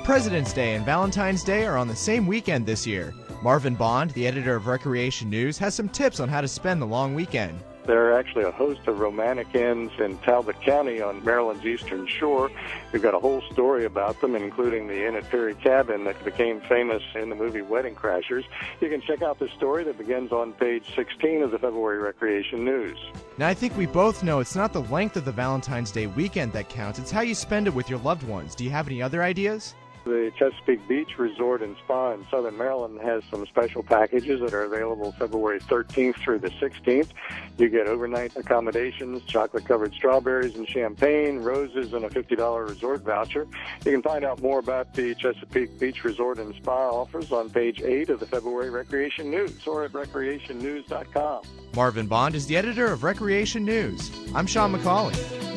President's Day and Valentine's Day are on the same weekend this year. Marvin Bond, the editor of Recreation News, has some tips on how to spend the long weekend. There are actually a host of romantic inns in Talbot County on Maryland's eastern shore. We've got a whole story about them, including the Inn at Perry Cabin that became famous in the movie Wedding Crashers. You can check out the story that begins on page 16 of the February Recreation News. Now, I think we both know it's not the length of the Valentine's Day weekend that counts, it's how you spend it with your loved ones. Do you have any other ideas? The Chesapeake Beach Resort and Spa in Southern Maryland has some special packages that are available February 13th through the 16th. You get overnight accommodations, chocolate-covered strawberries and champagne, roses, and a $50 resort voucher. You can find out more about the Chesapeake Beach Resort and Spa offers on page 8 of the February Recreation News or at recreationnews.com. Marvin Bond is the editor of Recreation News. I'm Sean McCauley.